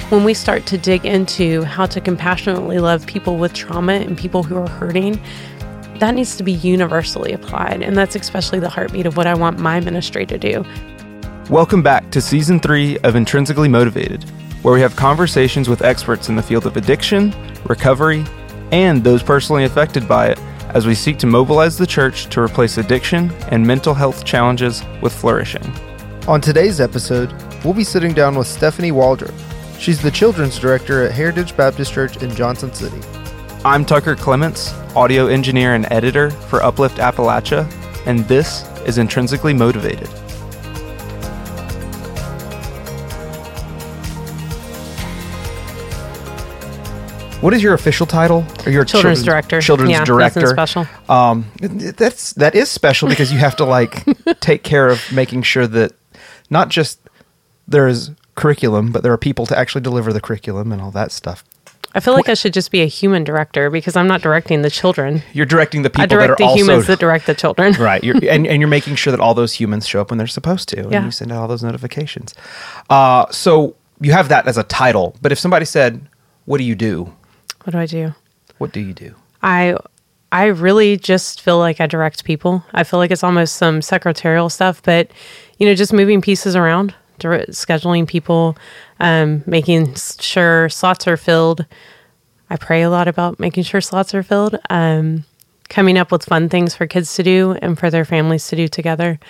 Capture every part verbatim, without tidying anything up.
when we start to dig into how to compassionately love people with trauma and people who are hurting, that needs to be universally applied. And that's especially the heartbeat of what I want my ministry to do. Welcome back to Season three of Intrinsically Motivated, where we have conversations with experts in the field of addiction, recovery, and those personally affected by it as we seek to mobilize the church to replace addiction and mental health challenges with flourishing. On today's episode, we'll be sitting down with Stephanie Waldrop. She's the Children's Director at Heritage Baptist Church in Johnson City. I'm Tucker Clements, audio engineer and editor for Uplift Appalachia, and this is Intrinsically Motivated. What is your official title? Or your Children's, children's Director. Children's yeah, Director. That's special. Um, that's that is special because you have to like take care of making sure that not just there is curriculum, but there are people to actually deliver the curriculum and all that stuff. I feel like I should just be a human director because I'm not directing the children. You're directing the people I direct that are the also humans that direct the children. Right. You're, and, and you're making sure that all those humans show up when they're supposed to. And Yeah. you send out all those notifications. Uh, so you have that as a title. But if somebody said, what do you do? What do I do? What do you do? I I really just feel like I direct people. I feel like it's almost some secretarial stuff, but, you know, just moving pieces around, dir- scheduling people, um, making sure slots are filled. I pray a lot about making sure slots are filled, um, coming up with fun things for kids to do and for their families to do together.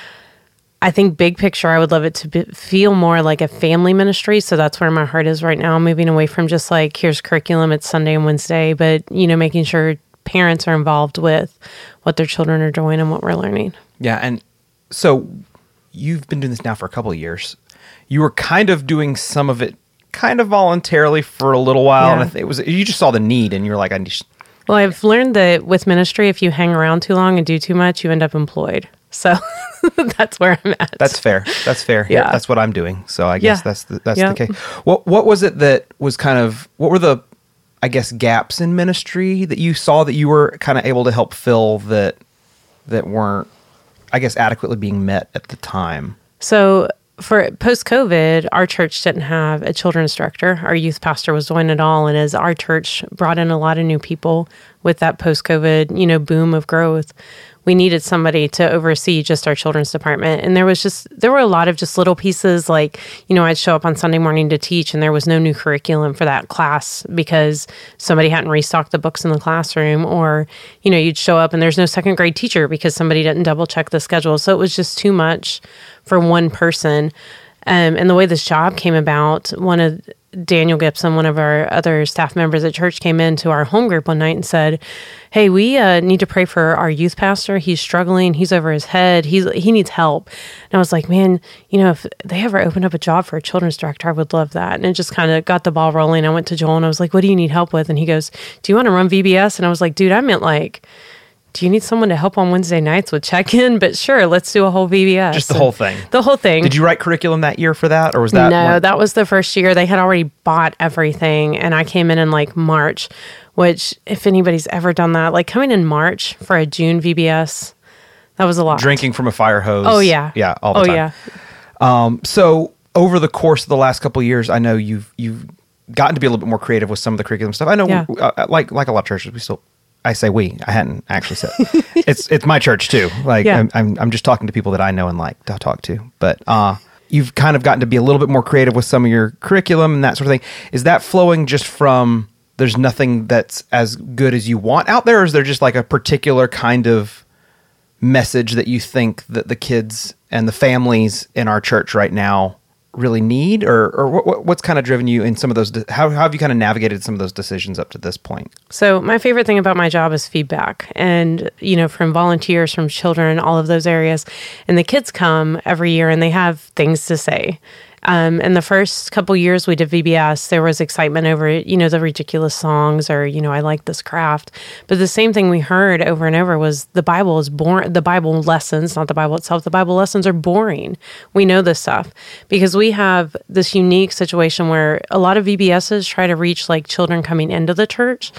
I think big picture, I would love it to be, feel more like a family ministry. So that's where my heart is right now, moving away from just like, here's curriculum, it's Sunday and Wednesday, but, you know, making sure parents are involved with what their children are doing and what we're learning. Yeah. And so you've been doing this now for a couple of years. You were kind of doing some of it kind of voluntarily for a little while. Yeah. And I think it was, you just saw the need and you're like, I need to. Well, I've learned that with ministry, if you hang around too long and do too much, you end up employed. So that's where I'm at. That's fair. That's fair. Yeah. That's what I'm doing. So I guess Yeah. that's the, that's Yeah. the case. What what was it that was kind of, what were the, I guess, gaps in ministry that you saw that you were kind of able to help fill that that weren't, I guess, adequately being met at the time? So for post-COVID, our church didn't have a children's director. Our youth pastor was doing it all. And as our church brought in a lot of new people with that post-COVID, you know, boom of growth, we needed somebody to oversee just our children's department. And there was just, there were a lot of just little pieces like, you know, I'd show up on Sunday morning to teach and there was no new curriculum for that class because somebody hadn't restocked the books in the classroom, or, you know, you'd show up and there's no second grade teacher because somebody didn't double check the schedule. So it was just too much for one person. Um, and the way this job came about, one of Daniel Gibson, one of our other staff members at church, came into our home group one night and said, hey, we uh, need to pray for our youth pastor. He's struggling. He's over his head. He's he needs help. And I was like, man, you know, if they ever opened up a job for a children's director, I would love that. And it just kind of got the ball rolling. I went to Joel and I was like, what do you need help with? And he goes, do you want to run V B S? And I was like, dude, I meant like, do you need someone to help on Wednesday nights with check-in? But sure, let's do a whole V B S. Just the whole thing. The whole thing. Did you write curriculum that year for that? Or was that? No, one? that was the first year. They had already bought everything. And I came in in like March, which if anybody's ever done that, like coming in March for a June V B S, that was a lot. Drinking from a fire hose. Oh, yeah. Yeah, all the oh, time. yeah. Um, so over the course of the last couple of years, I know you've you've gotten to be a little bit more creative with some of the curriculum stuff. I know, Yeah. uh, like like a lot of churches, we still. I say we. I hadn't actually said it's it's my church too. Like Yeah. I'm, I'm I'm just talking to people that I know and like to talk to. But uh, you've kind of gotten to be a little bit more creative with some of your curriculum and that sort of thing. Is that flowing just from there's nothing that's as good as you want out there, or is there just like a particular kind of message that you think that the kids and the families in our church right now really need, or or what, what's kind of driven you in some of those? De- how, how have you kind of navigated some of those decisions up to this point? So my favorite thing about my job is feedback, and you know, from volunteers, from children, all of those areas, and the kids come every year and they have things to say. Um, in the first couple years we did V B S, there was excitement over, you know, the ridiculous songs or, you know, I like this craft. But the same thing we heard over and over was the Bible is boring. The Bible lessons, not the Bible itself, the Bible lessons are boring. We know this stuff because we have this unique situation where a lot of V B Ss try to reach like children coming into the church.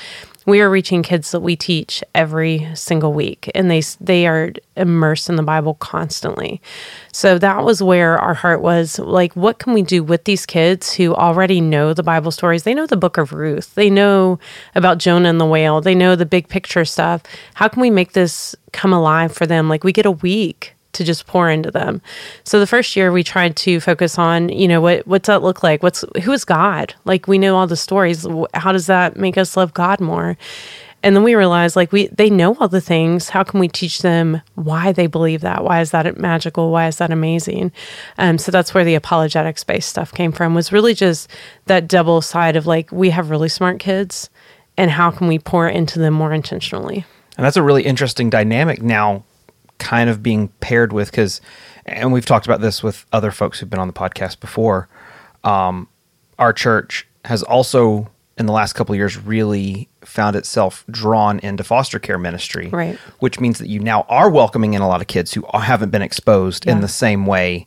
we are reaching kids that we teach every single week, and they they are immersed in the Bible constantly. So that was where our heart was, like, what can we do with these kids who already know the Bible stories? They know the book of Ruth. They know about Jonah and the whale. They know the big picture stuff. How can we make this come alive for them? Like, we get a week to just pour into them. So the first year we tried to focus on, you know, what what's that look like? What's who is God? Like, we know all the stories. How does that make us love God more? And then we realized, like, we they know all the things. How can we teach them why they believe that? Why is that magical? Why is that amazing? Um, so that's where the apologetics-based stuff came from, was really just that double side of, like, we have really smart kids, and how can we pour into them more intentionally? And that's a really interesting dynamic now, kind of being paired with, because, and we've talked about this with other folks who've been on the podcast before, um, our church has also, in the last couple of years, really found itself drawn into foster care ministry, right? Which means that you now are welcoming in a lot of kids who haven't been exposed yeah. in the same way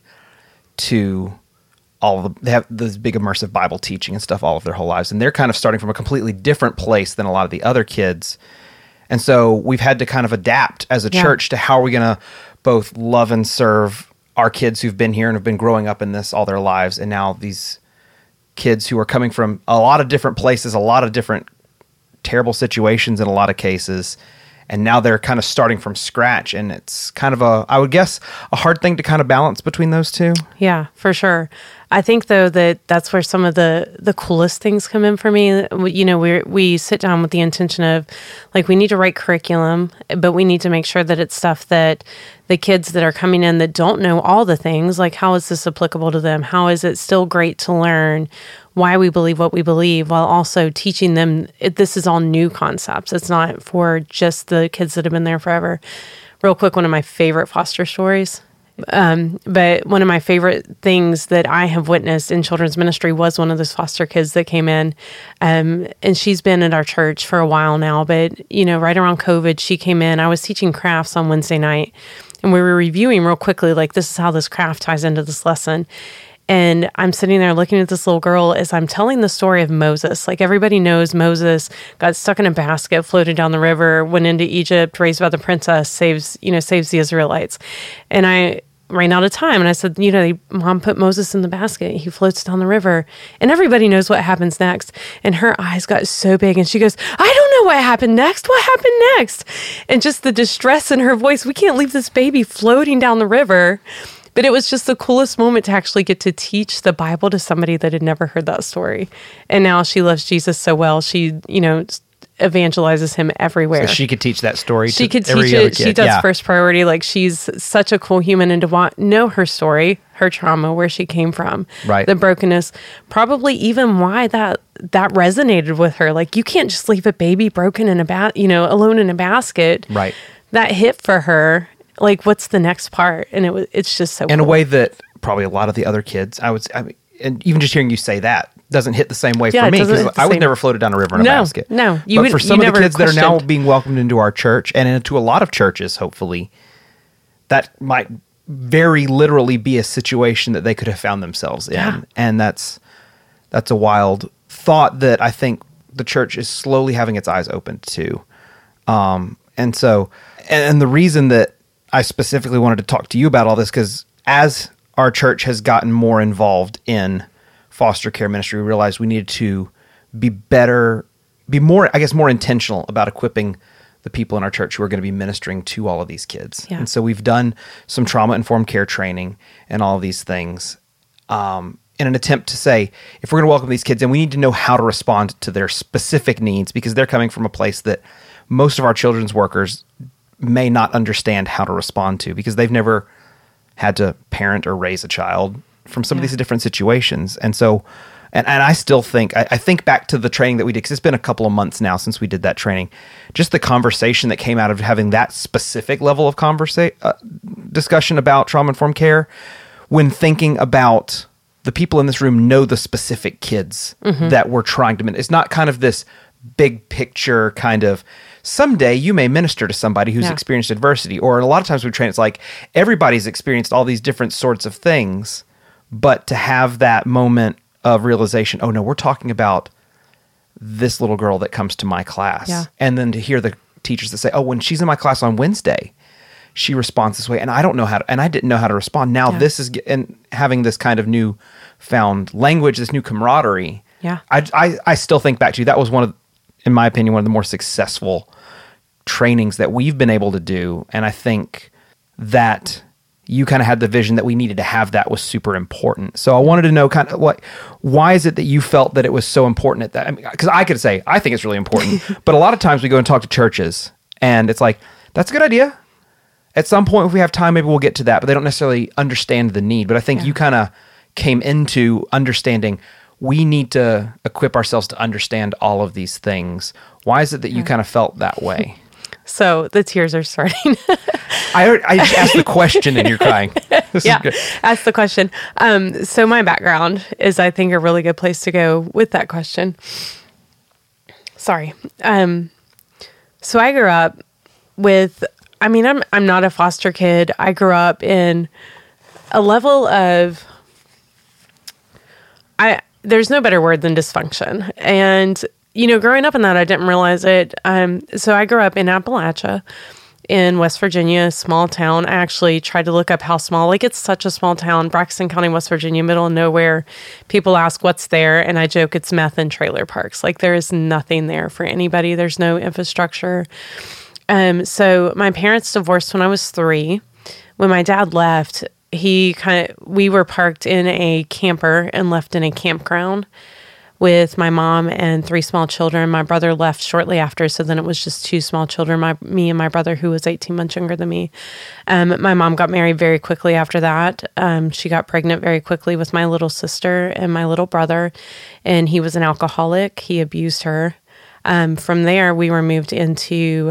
to all of the, they have this big immersive Bible teaching and stuff all of their whole lives, and they're kind of starting from a completely different place than a lot of the other kids. And so we've had to kind of adapt as a yeah. church to how are we going to both love and serve our kids who've been here and have been growing up in this all their lives, and now these kids who are coming from a lot of different places, a lot of different terrible situations in a lot of cases, and now they're kind of starting from scratch. And it's kind of a, I would guess, a hard thing to kind of balance between those two. Yeah, for sure. I think, though, that that's where some of the, the coolest things come in for me. We, you know, we we sit down with the intention of, like, we need to write curriculum, but we need to make sure that it's stuff that the kids that are coming in that don't know all the things, like, how is this applicable to them? How is it still great to learn why we believe what we believe, while also teaching them it, this is all new concepts. It's not for just the kids that have been there forever. Real quick, one of my favorite foster stories. Um, but one of my favorite things that I have witnessed in children's ministry was one of those foster kids that came in. Um, and she's been at our church for a while now, but, you know, right around COVID, she came in. I was teaching crafts on Wednesday night, and we were reviewing real quickly, like, this is how this craft ties into this lesson. And I'm sitting there looking at this little girl as I'm telling the story of Moses. Like, everybody knows Moses got stuck in a basket, floated down the river, went into Egypt, raised by the princess, saves, you know, saves the Israelites. And I ran out of time. And I said, you know, Mom put Moses in the basket. He floats down the river. And everybody knows what happens next. And her eyes got so big. And she goes, I don't know what happened next. What happened next? And just the distress in her voice. We can't leave this baby floating down the river. But it was just the coolest moment to actually get to teach the Bible to somebody that had never heard that story. And now she loves Jesus so well. She, you know, evangelizes him everywhere. So she could teach that story she to could every teach other it. kid. She does yeah. first priority. Like, she's such a cool human, and to want know her story, her trauma, where she came from, right. the brokenness, probably even why that that resonated with her. Like, you can't just leave a baby broken in a bat, you know, alone in a basket. Right. That hit for her. Like, what's the next part? And it was, it's just so in cool. a way that probably a lot of the other kids, I would say, I mean, and even just hearing you say that doesn't hit the same way yeah, for me, because I would same. never floated down a river in a no, basket. No, you but would, for some you of the kids questioned. that are now being welcomed into our church and into a lot of churches, hopefully, that might very literally be a situation that they could have found themselves in. Yeah. And that's that's a wild thought that I think the church is slowly having its eyes opened to. Um, and so, and, and the reason that I specifically wanted to talk to you about all this, because as our church has gotten more involved in foster care ministry, we realized we needed to be better, be more, I guess, more intentional about equipping the people in our church who are going to be ministering to all of these kids. Yeah. And so we've done some trauma-informed care training and all of these things um, in an attempt to say, if we're going to welcome these kids in, we need to know how to respond to their specific needs, because they're coming from a place that most of our children's workers may not understand how to respond to, because they've never had to parent or raise a child from some yeah. of these different situations. And so, and, and I still think, I, I think back to the training that we did, because it's been a couple of months now since we did that training, just the conversation that came out of having that specific level of conversa- uh, discussion about trauma-informed care, when thinking about the people in this room know the specific kids mm-hmm. that we're trying to minister. It's not kind of this big picture kind of, someday you may minister to somebody who's yeah. experienced experienced adversity. Or a lot of times we train, it's like everybody's experienced all these different sorts of things, but to have that moment of realization, oh no, we're talking about this little girl that comes to my class. Yeah. And then to hear the teachers that say, oh, when she's in my class on Wednesday, she responds this way. And I don't know how to, and I didn't know how to respond. Now Yeah. this is, and having this kind of new found language, this new camaraderie. Yeah. I, I, I still think back to you. That was one of, in my opinion, one of the more successful trainings that we've been able to do. And I think that you kind of had the vision that we needed to have that was super important. So I wanted to know kind of what, why is it that you felt that it was so important at that? I mean, because I could say, I think it's really important, but a lot of times we go and talk to churches and it's like, that's a good idea. At some point, if we have time, maybe we'll get to that, but they don't necessarily understand the need. But I think Yeah. you kind of came into understanding we need to equip ourselves to understand all of these things. Why is it that you kind of felt that way? So the tears are starting. I heard, I just asked the question and you're crying. This yeah, is good. that's the question. Um, so my background is, I think, a really good place to go with that question. Sorry. Um, so I grew up with, I mean, I'm I'm not a foster kid. I grew up in a level of, I there's no better word than dysfunction. And, you know, growing up in that, I didn't realize it. Um, so I grew up in Appalachia, in West Virginia, a small town. I actually tried to look up how small, like it's such a small town, Braxton County, West Virginia, middle of nowhere. People ask what's there, and I joke it's meth and trailer parks. Like there is nothing there for anybody. There's no infrastructure. Um, so my parents divorced when I was three. When my dad left, he kind of, we were parked in a camper and left in a campground with my mom and three small children. My brother left shortly after, so then it was just two small children, my me and my brother, who was eighteen months younger than me. Um, my mom got married very quickly after that. Um, she got pregnant very quickly with my little sister and my little brother, and he was an alcoholic. He abused her. Um, from there, we were moved into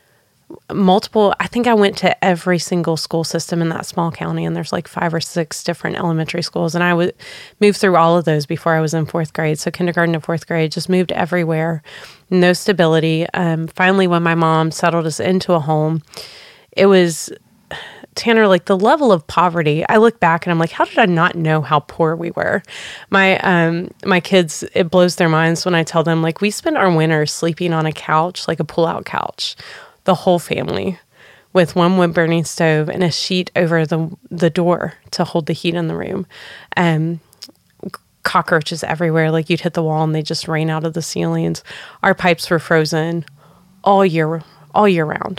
multiple, I think I went to every single school system in that small county, and there's like five or six different elementary schools. And I would move through all of those before I was in fourth grade. So kindergarten to fourth grade, just moved everywhere. No stability. Um, finally, when my mom settled us into a home, it was, Tanner, like the level of poverty. I look back and I'm like, how did I not know how poor we were? My um my kids, it blows their minds when I tell them, like, we spent our winters sleeping on a couch, like a pull-out couch, the whole family, with one wood-burning stove and a sheet over the the door to hold the heat in the room. Um, cockroaches everywhere. Like you'd hit the wall and they just rain out of the ceilings. Our pipes were frozen all year, all year round.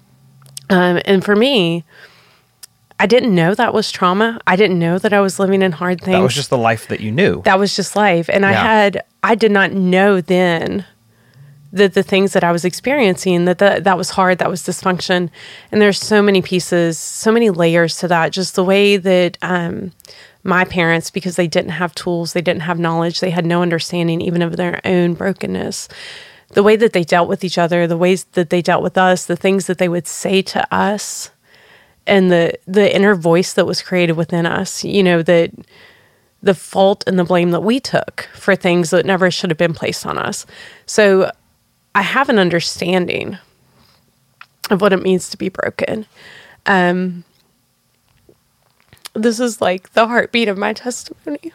Um, and for me, I didn't know that was trauma. I didn't know that I was living in hard things. That was just the life that you knew. That was just life. And I Yeah. had, I did not know then that the things that I was experiencing, that the, that was hard, that was dysfunction. And there's so many pieces, so many layers to that. Just the way that um, my parents, because they didn't have tools, they didn't have knowledge, they had no understanding even of their own brokenness. The way that they dealt with each other, the ways that they dealt with us, the things that they would say to us, and the the inner voice that was created within us, you know, that the fault and the blame that we took for things that never should have been placed on us. So I have an understanding of what it means to be broken. Um, this is like the heartbeat of my testimony.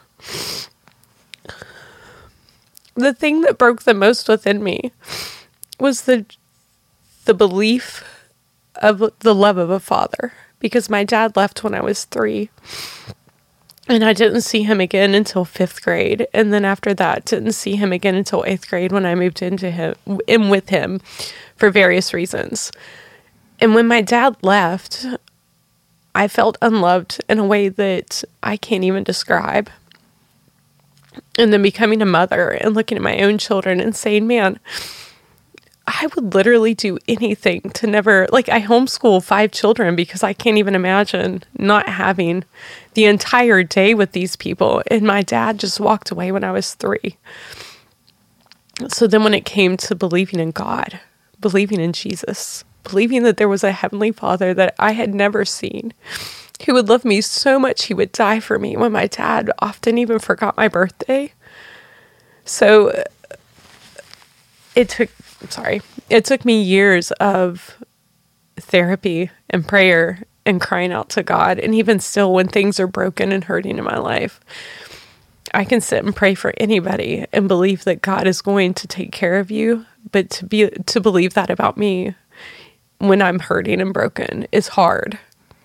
The thing that broke the most within me was the the belief of the love of a father, because my dad left when I was three. And I didn't see him again until fifth grade. And then after that, didn't see him again until eighth grade when I moved into him, in with him for various reasons. And when my dad left, I felt unloved in a way that I can't even describe. And then becoming a mother and looking at my own children and saying, man, I would literally do anything to never, like, I homeschool five children because I can't even imagine not having the entire day with these people. And my dad just walked away when I was three. So then when it came to believing in God, believing in Jesus, believing that there was a heavenly Father that I had never seen, who would love me so much he would die for me, when my dad often even forgot my birthday. So it took, sorry, it took me years of therapy and prayer and crying out to God. And even still, when things are broken and hurting in my life, I can sit and pray for anybody and believe that God is going to take care of you, but to be to believe that about me when I'm hurting and broken is hard.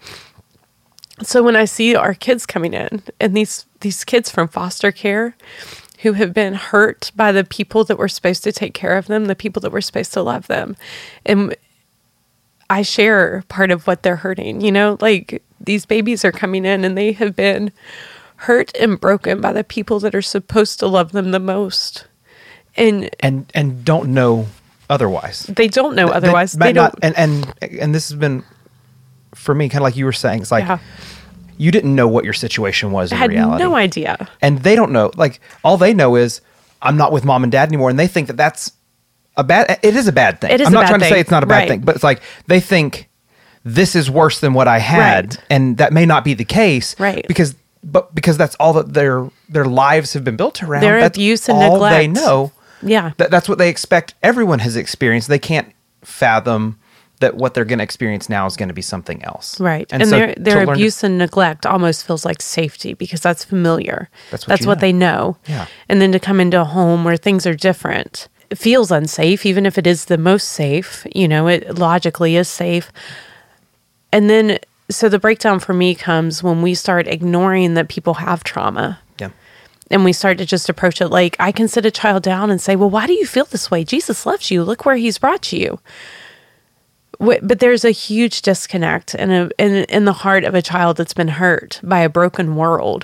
So when I see our kids coming in, and these these kids from foster care who have been hurt by the people that were supposed to take care of them, the people that were supposed to love them, and I share part of what they're hurting, you know, like these babies are coming in and they have been hurt and broken by the people that are supposed to love them the most. And and and don't know otherwise. They don't know otherwise. They, they don't. Not, and, and and this has been, for me, kind of like you were saying, it's like, Yeah. you didn't know what your situation was in I had reality. no idea. And they don't know. Like, all they know is, I'm not with mom and dad anymore. And they think that that's a bad, it is a bad thing. It is I'm a not bad trying thing. to say it's not a bad Right. thing, but it's like, they think this is worse than what I had. Right. And that may not be the case. Right. Because, but because that's all that their, their lives have been built around. Their That's abuse and all neglect. they know. Yeah. That, that's what they expect everyone has experienced. They can't fathom that what they're going to experience now is going to be something else. Right. And, so their to their learn to- abuse and neglect almost feels like safety because that's familiar. That's what that's you what know. they know. Yeah. And then to come into a home where things are different, it feels unsafe, even if it is the most safe, you know, it logically is safe. And then, so the breakdown for me comes when we start ignoring that people have trauma. Yeah. And we start to just approach it like, I can sit a child down and say, well, why do you feel this way? Jesus loves you. Look where he's brought you. But there's a huge disconnect in, a, in in the heart of a child that's been hurt by a broken world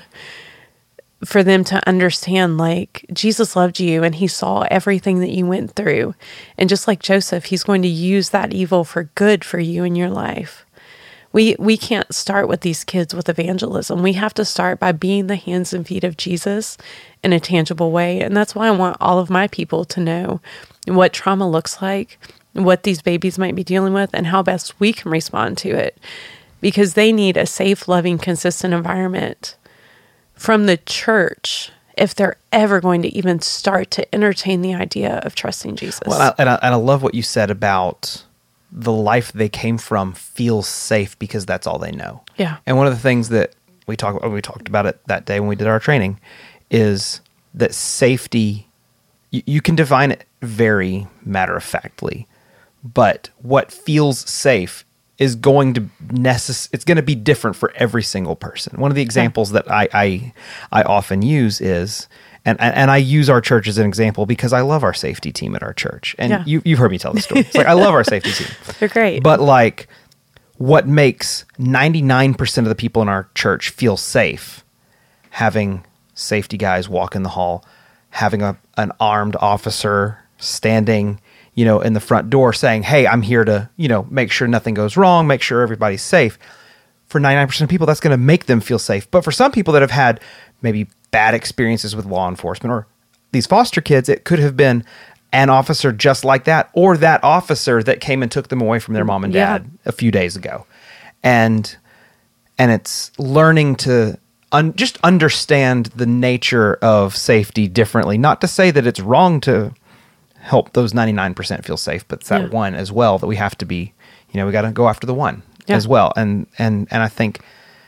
for them to understand, like, Jesus loved you and he saw everything that you went through. And just like Joseph, he's going to use that evil for good for you in your life. We we can't start with these kids with evangelism. We have to start by being the hands and feet of Jesus in a tangible way. And that's why I want all of my people to know what trauma looks like, what these babies might be dealing with, and how best we can respond to it. Because they need a safe, loving, consistent environment from the church if they're ever going to even start to entertain the idea of trusting Jesus. Well, I, and, I, and I love what you said about the life they came from feels safe because that's all they know. Yeah. And one of the things that we talked we talked about it that day when we did our training is that safety, you, you can define it very matter-of-factly, but what feels safe is going to necess- it's going to be different for every single person. One of the examples that I, I I often use is, and, and and I use our church as an example because I love our safety team at our church. And Yeah. you, you've heard me tell the story. It's like, I love our safety team. They're great. But like, what makes ninety-nine percent of the people in our church feel safe, having safety guys walk in the hall, having a an armed officer standing, you know, in the front door saying, hey, I'm here to, you know, make sure nothing goes wrong, make sure everybody's safe. For ninety-nine percent of people, that's going to make them feel safe. But for some people that have had maybe bad experiences with law enforcement or these foster kids, it could have been an officer just like that, or that officer that came and took them away from their mom and dad Yeah. a few days ago. And and it's learning to un- just understand the nature of safety differently. Not to say that it's wrong to help those ninety-nine percent feel safe, but it's that Yeah. one as well that we have to be, you know, we got to go after the one Yeah. as well. And, and, and I think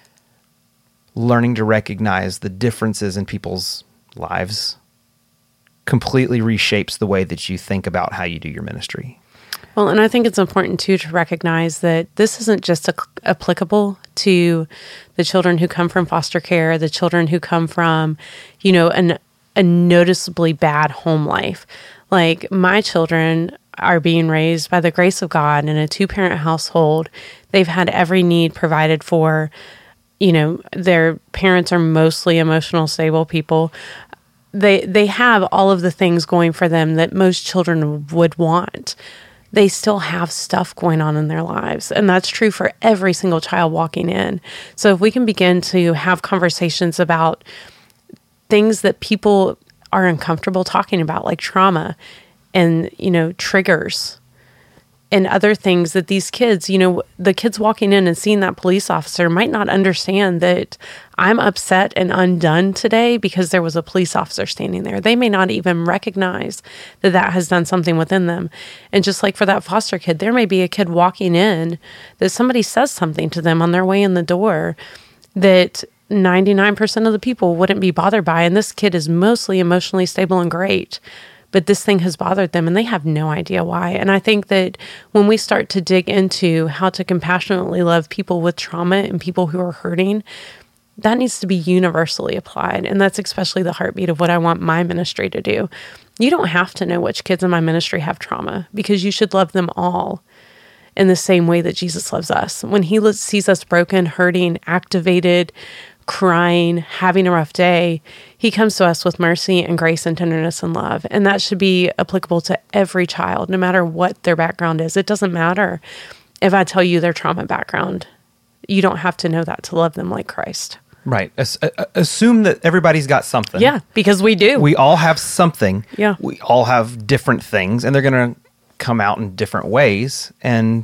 learning to recognize the differences in people's lives completely reshapes the way that you think about how you do your ministry. Well, and I think it's important, too, to recognize that this isn't just a, applicable to the children who come from foster care, the children who come from, you know, an, a noticeably bad home life. Like, my children are being raised by the grace of God in a two-parent household. They've had every need provided for. You know, their parents are mostly emotional, stable people. They they have all of the things going for them that most children would want. They still have stuff going on in their lives. And that's true for every single child walking in. So if we can begin to have conversations about things that people are uncomfortable talking about, like trauma and, you know, triggers and other things that these kids, you know, the kids walking in and seeing that police officer might not understand that I'm upset and undone today because there was a police officer standing there. They may not even recognize that that has done something within them. And just like for that foster kid, there may be a kid walking in that somebody says something to them on their way in the door that ninety-nine percent of the people wouldn't be bothered by. And this kid is mostly emotionally stable and great. But this thing has bothered them and they have no idea why. And I think that when we start to dig into how to compassionately love people with trauma and people who are hurting, that needs to be universally applied. And that's especially the heartbeat of what I want my ministry to do. You don't have to know which kids in my ministry have trauma, because you should love them all in the same way that Jesus loves us. When he sees us broken, hurting, activated, crying, having a rough day, he comes to us with mercy and grace and tenderness and love. And that should be applicable to every child, no matter what their background is. It doesn't matter if I tell you their trauma background. You don't have to know that to love them like Christ. Right. As, uh, assume that everybody's got something. Yeah, because we do. We all have something. Yeah. We all have different things, and they're going to come out in different ways. And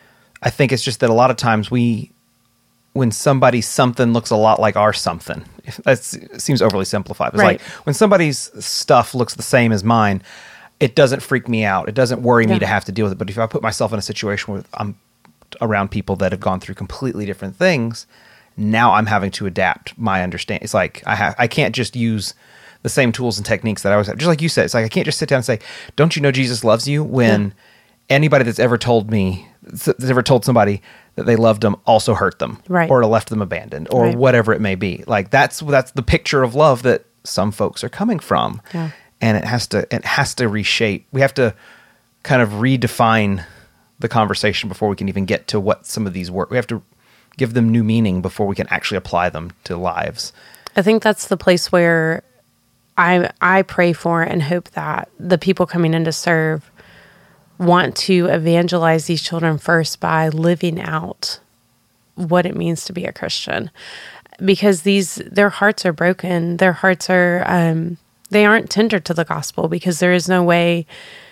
I think it's just that a lot of times we, when somebody's something looks a lot like our something, that seems overly simplified. It's Right. like when somebody's stuff looks the same as mine, it doesn't freak me out. It doesn't worry me Yeah. to have to deal with it. But if I put myself in a situation where I'm around people that have gone through completely different things, now I'm having to adapt my understanding. It's like I have, I can't just use the same tools and techniques that I always have. Just like you said, it's like I can't just sit down and say, "Don't you know Jesus loves you?" When Yeah. anybody that's ever told me, that's ever told somebody that they loved them, also hurt them, Right. or left them abandoned, or Right. whatever it may be. Like that's that's the picture of love that some folks are coming from, Yeah. and it has to it has to reshape. We have to kind of redefine the conversation before we can even get to what some of these work. We have to give them new meaning before we can actually apply them to lives. I think that's the place where I I pray for and hope that the people coming in to serve want to evangelize these children first by living out what it means to be a Christian, because these their hearts are broken. Their hearts are um, they aren't tender to the gospel because there is no way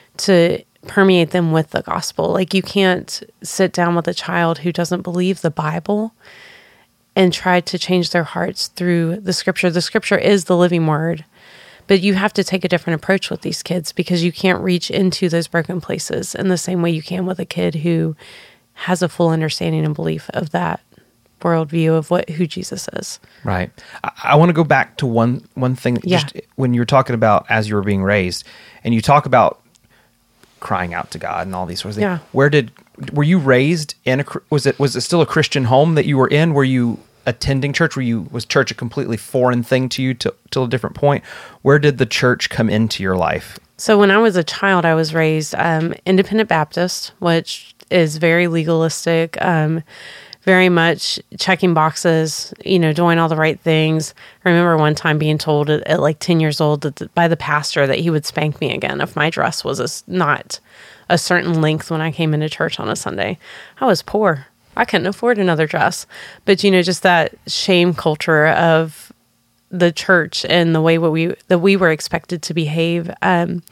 to permeate them with the gospel. Like you can't sit down with a child who doesn't believe the Bible and try to change their hearts through the scripture. The scripture is the living word, but you have to take a different approach with these kids because you can't reach into those broken places in the same way you can with a kid who has a full understanding and belief of that worldview of what who Jesus is. Right. I, I want to go back to one one thing. That Yeah. Just when you were talking about as you were being raised, and you talk about crying out to God and all these sorts of things. Yeah. Where did were you raised in a cr- was it was it still a Christian home that you were in? Were you attending church? Were you was church a completely foreign thing to you to till a different point? Where did the church come into your life? So when I was a child, I was raised um, independent Baptist, which is very legalistic, um, very much checking boxes, you know, doing all the right things. I remember one time being told at, at like ten years old that the, by the pastor that he would spank me again if my dress was a s not a certain length when I came into church on a Sunday. I was poor. I couldn't afford another dress. But, you know, just that shame culture of the church and the way what we that we were expected to behave. Um,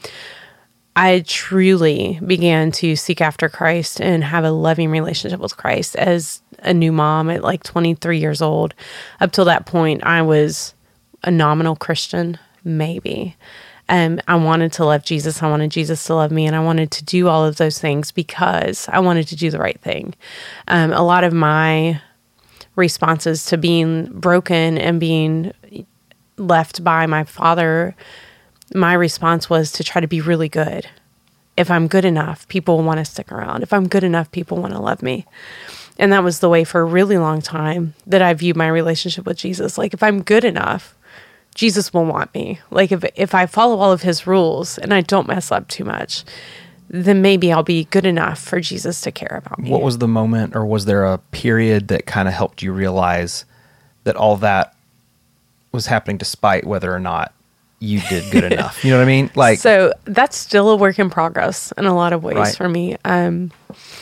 I truly began to seek after Christ and have a loving relationship with Christ as a new mom at like twenty-three years old. Up till that point, I was a nominal Christian, maybe. Um, I wanted to love Jesus. I wanted Jesus to love me. And I wanted to do all of those things because I wanted to do the right thing. Um, a lot of my responses to being broken and being left by my father, my response was to try to be really good. If I'm good enough, people will want to stick around. If I'm good enough, people want to love me. And that was the way for a really long time that I viewed my relationship with Jesus. Like, if I'm good enough, Jesus will want me. Like, if if I follow all of his rules and I don't mess up too much, then maybe I'll be good enough for Jesus to care about me. What was the moment, or was there a period that kind of helped you realize that all that was happening despite whether or not you did good enough? You know what I mean? Like, so that's still a work in progress in a lot of ways Right. for me. Um,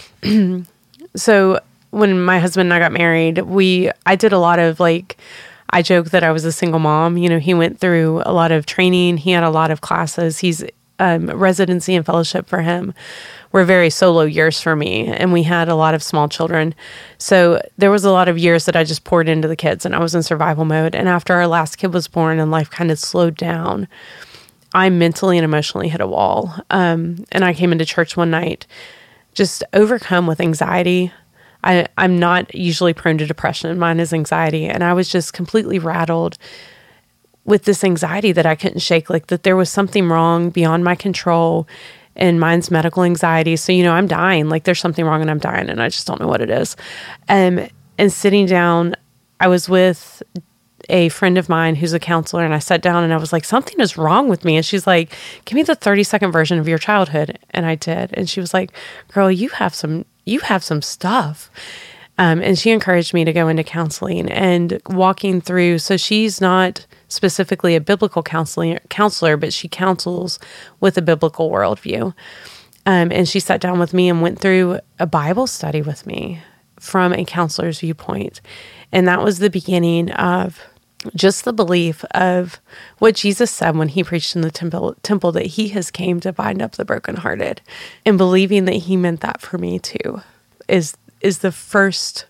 so when my husband and I got married, we I did a lot of like, I joke that I was a single mom. You know, he went through a lot of training. He had a lot of classes. He's um, residency and fellowship for him were very solo years for me. And we had a lot of small children. So there was a lot of years that I just poured into the kids and I was in survival mode. And after our last kid was born and life kind of slowed down, I mentally and emotionally hit a wall. Um, and I came into church one night just overcome with anxiety. I, I'm not usually prone to depression. Mine is anxiety. And I was just completely rattled with this anxiety that I couldn't shake, like that there was something wrong beyond my control. And mine's medical anxiety. So, you know, I'm dying. Like there's something wrong and I'm dying and I just don't know what it is. Um, and sitting down, I was with a friend of mine who's a counselor, and I sat down and I was like, something is wrong with me. And she's like, give me the thirty second version of your childhood. And I did. And she was like, girl, you have some, you have some stuff. Um, and she encouraged me to go into counseling and walking through. So she's not specifically a biblical counseling counselor, but she counsels with a biblical worldview. Um, and she sat down with me and went through a Bible study with me from a counselor's viewpoint. And that was the beginning of just the belief of what Jesus said when he preached in the temple, temple that he has came to bind up the brokenhearted, and believing that he meant that for me too is is the first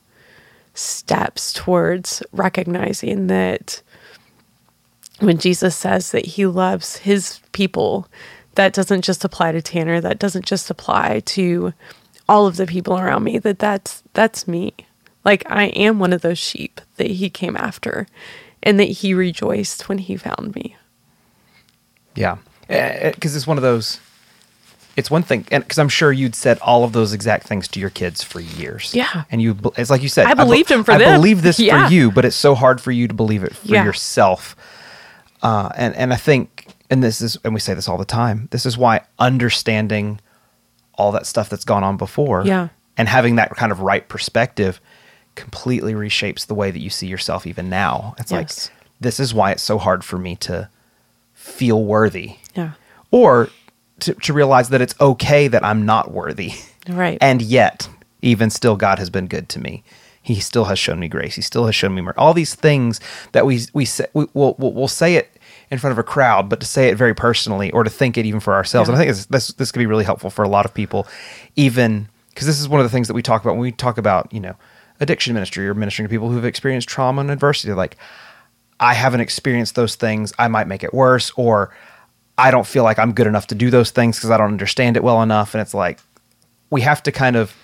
steps towards recognizing that when Jesus says that he loves his people, that doesn't just apply to Tanner, that doesn't just apply to all of the people around me, that that's, that's me. Like I am one of those sheep that he came after, and that he rejoiced when he found me. Yeah. Because it's one of those, it's one thing, and because I'm sure you'd said all of those exact things to your kids for years. Yeah. And you, it's like you said, I believed be- him for I them. I believe this Yeah. for you, but it's so hard for you to believe it for Yeah. yourself. Uh, and, and I think, and this is, and we say this all the time, this is why understanding all that stuff that's gone on before Yeah. and having that kind of right perspective completely reshapes the way that you see yourself even now. It's Yes. like, this is why it's so hard for me to feel worthy. Yeah. Or to, to realize that it's okay that I'm not worthy. Right. And yet, even still, God has been good to me. He still has shown me grace. He still has shown me mercy. All these things that we we say, we, we'll, we'll, we'll say it in front of a crowd, but to say it very personally or to think it even for ourselves. Yeah. And I think this, this, this could be really helpful for a lot of people, even because this is one of the things that we talk about when we talk about, you know, addiction ministry or ministering to people who've experienced trauma and adversity. Like, I haven't experienced those things. I might make it worse, or I don't feel like I'm good enough to do those things because I don't understand it well enough. And it's like, we have to kind of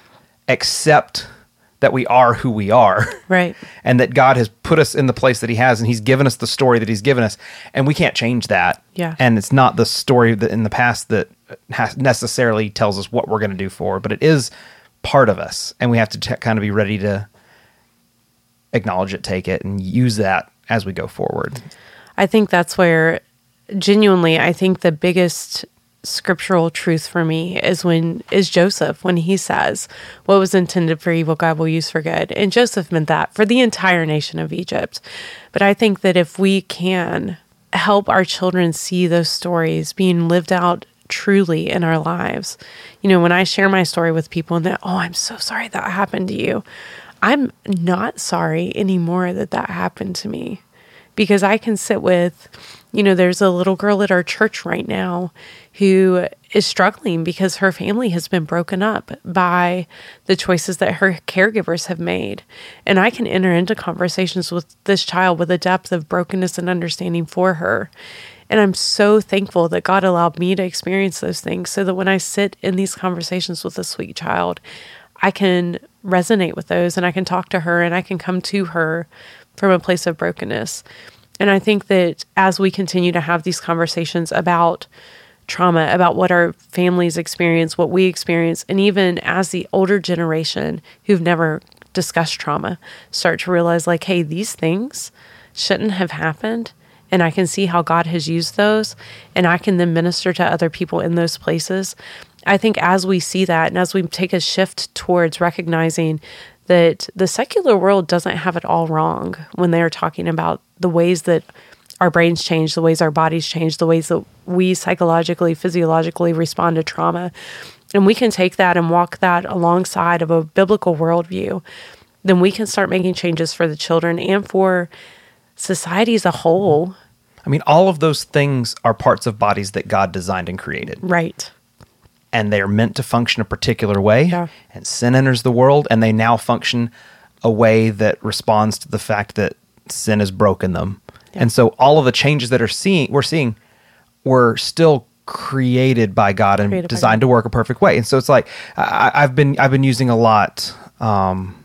accept that we are who we are. Right. And that God has put us in the place that he has, and he's given us the story that he's given us, and we can't change that. Yeah. And it's not the story that in the past that has necessarily tells us what we're going to do forward, but it is part of us. And we have to t- kind of be ready to acknowledge it, take it, and use that as we go forward. I think that's where, genuinely, I think the biggest scriptural truth for me is when is Joseph, when he says, what was intended for evil, God will use for good. And Joseph meant that for the entire nation of Egypt. But I think that if we can help our children see those stories being lived out truly in our lives, you know, when I share my story with people and that, oh, I'm so sorry that happened to you, I'm not sorry anymore that that happened to me, because I can sit with, you know, there's a little girl at our church right now who is struggling because her family has been broken up by the choices that her caregivers have made. And I can enter into conversations with this child with a depth of brokenness and understanding for her. And I'm so thankful that God allowed me to experience those things so that when I sit in these conversations with a sweet child, I can resonate with those and I can talk to her and I can come to her from a place of brokenness. And I think that as we continue to have these conversations about trauma, about what our families experience, what we experience, and even as the older generation who've never discussed trauma start to realize, like, hey, these things shouldn't have happened. And I can see how God has used those, and I can then minister to other people in those places. I think as we see that, and as we take a shift towards recognizing that the secular world doesn't have it all wrong when they're talking about the ways that our brains change, the ways our bodies change, the ways that we psychologically, physiologically respond to trauma. And we can take that and walk that alongside of a biblical worldview, then we can start making changes for the children and for society as a whole. I mean, all of those things are parts of bodies that God designed and created. Right. And they're meant to function a particular way. Yeah. And sin enters the world, and they now function a way that responds to the fact that sin has broken them. Yeah. And so all of the changes that are seeing we're seeing were still created by God and Created designed by God. to work a perfect way. And so it's like I, I've been I've been using a lot um,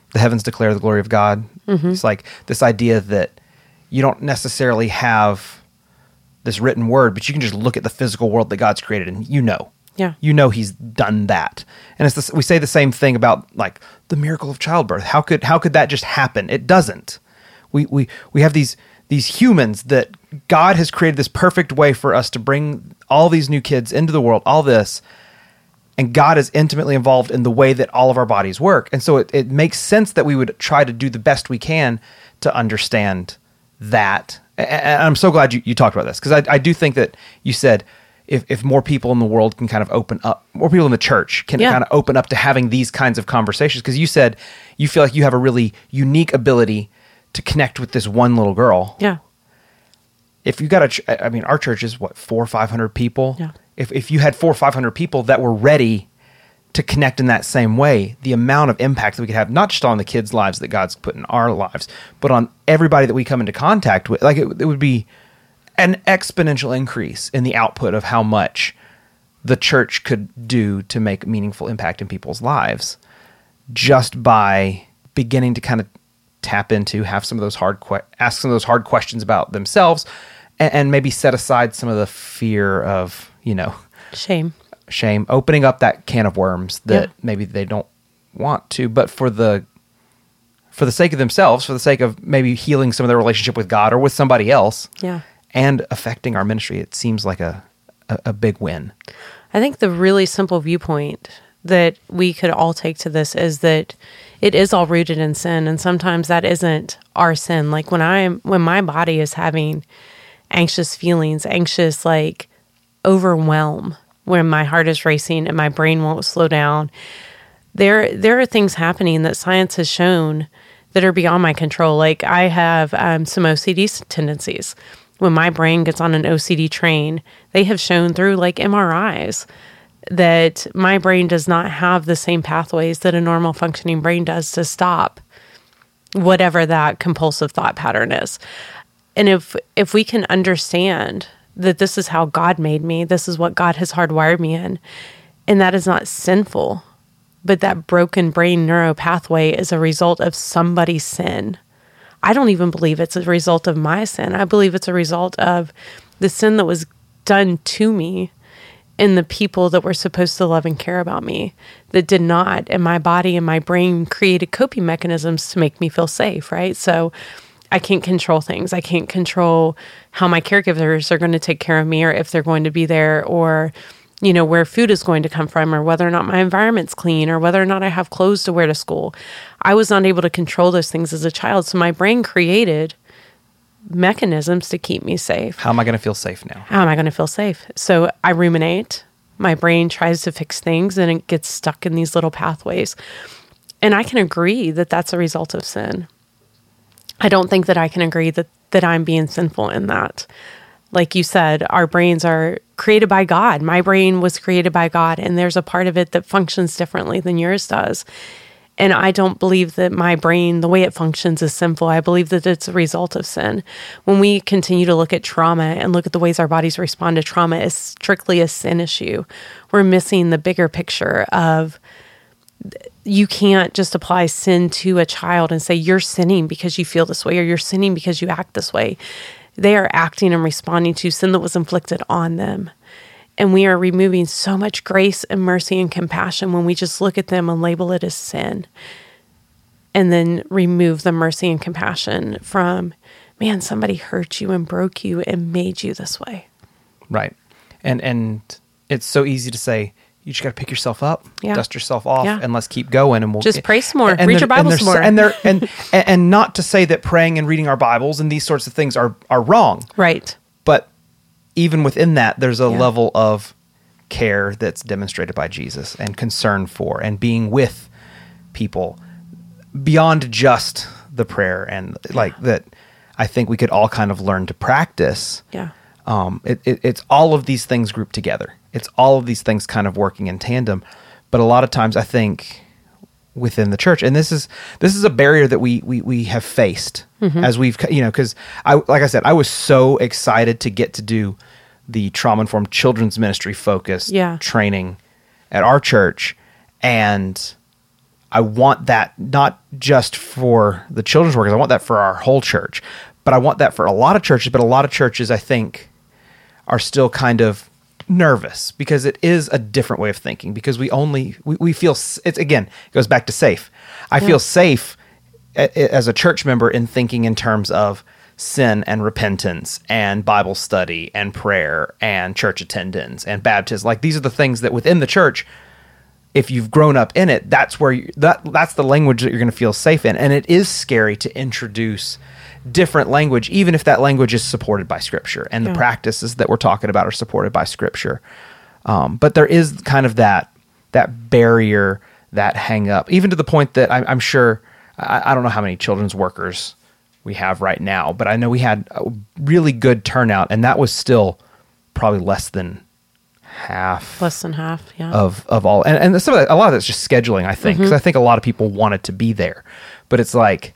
the heavens declare the glory of God. Mm-hmm. It's like this idea that you don't necessarily have this written word, but you can just look at the physical world that God's created and you know. Yeah. You know he's done that. And it's this, we say the same thing about like the miracle of childbirth. How could how could that just happen? It doesn't. We we we have these these humans that God has created this perfect way for us to bring all these new kids into the world, all this, and God is intimately involved in the way that all of our bodies work. And so it, it makes sense that we would try to do the best we can to understand that. And I'm so glad you, you talked about this, because I, I do think that you said if, if more people in the world can kind of open up, more people in the church can yeah. kind of open up to having these kinds of conversations, because you said you feel like you have a really unique ability to connect with this one little girl. Yeah. If you got a, ch- I mean, our church is what, four or five hundred people. Yeah. If if you had four or five hundred people that were ready to connect in that same way, the amount of impact that we could have, not just on the kids' lives that God's put in our lives, but on everybody that we come into contact with, like it, it would be an exponential increase in the output of how much the church could do to make meaningful impact in people's lives, just by beginning to kind of tap into, have some of those hard, que- ask some of those hard questions about themselves, and, and maybe set aside some of the fear of, you know, shame, shame, opening up that can of worms that yeah. maybe they don't want to, but for the, for the sake of themselves, for the sake of maybe healing some of their relationship with God or with somebody else, yeah, and affecting our ministry, it seems like a, a, a big win. I think the really simple viewpoint that we could all take to this is that it is all rooted in sin, and sometimes that isn't our sin. Like when I am, when my body is having anxious feelings, anxious like overwhelm, when my heart is racing and my brain won't slow down, there there are things happening that science has shown that are beyond my control. Like I have um, some O C D tendencies. When my brain gets on an O C D train, they have shown through like M R Is that my brain does not have the same pathways that a normal functioning brain does to stop whatever that compulsive thought pattern is. And if if we can understand that this is how God made me, this is what God has hardwired me in, and that is not sinful, but that broken brain neuro pathway is a result of somebody's sin. I don't even believe it's a result of my sin. I believe it's a result of the sin that was done to me and the people that were supposed to love and care about me that did not. And my body and my brain created coping mechanisms to make me feel safe, right? So I can't control things. I can't control how my caregivers are going to take care of me, or if they're going to be there, or, you know, where food is going to come from, or whether or not my environment's clean, or whether or not I have clothes to wear to school. I was not able to control those things as a child. So my brain created mechanisms to keep me safe. How am I going to feel safe now? How am I going to feel safe? So I ruminate. My brain tries to fix things and it gets stuck in these little pathways. And I can agree that that's a result of sin. I don't think that I can agree that, that I'm being sinful in that. Like you said, our brains are created by God. My brain was created by God, and there's a part of it that functions differently than yours does. And I don't believe that my brain, the way it functions, is sinful. I believe that it's a result of sin. When we continue to look at trauma and look at the ways our bodies respond to trauma as strictly a sin issue, we're missing the bigger picture of you can't just apply sin to a child and say you're sinning because you feel this way, or you're sinning because you act this way. They are acting and responding to sin that was inflicted on them. And we are removing so much grace and mercy and compassion when we just look at them and label it as sin. And then remove the mercy and compassion from, man, somebody hurt you and broke you and made you this way. Right. And and it's so easy to say, you just got to pick yourself up, yeah. dust yourself off, yeah. and let's keep going. And we'll just pray some more, and, and read your Bible some more. And they're and, and and not to say that praying and reading our Bibles and these sorts of things are are wrong, right? But even within that, there's a yeah. level of care that's demonstrated by Jesus, and concern for, and being with people beyond just the prayer, and yeah. like that. I think we could all kind of learn to practice. Yeah. Um, it, it, it's all of these things grouped together. It's all of these things kind of working in tandem. But a lot of times I think within the church, and this is this is a barrier that we we, we have faced mm-hmm. as we've, you know, because I like I said, I was so excited to get to do the trauma-informed children's ministry focused yeah. training at our church. And I want that not just for the children's workers. I want that for our whole church. But I want that for a lot of churches. But a lot of churches, I think, are still kind of nervous because it is a different way of thinking. Because we only we, we feel it's again it goes back to safe. I yeah. feel safe a, as a church member in thinking in terms of sin and repentance and Bible study and prayer and church attendance and baptism. Like these are the things that within the church, if you've grown up in it, that's where you, that that's the language that you're going to feel safe in. And it is scary to introduce different language, even if that language is supported by Scripture and yeah. the practices that we're talking about are supported by Scripture. Um, but there is kind of that that barrier, that hang up, even to the point that I, I'm sure I, I don't know how many children's workers we have right now, but I know we had a really good turnout, and that was still probably less than half. Less than half, yeah. Of of all, and and some of that, a lot of that's just scheduling, I think, because mm-hmm. I think a lot of people wanted to be there, but it's like,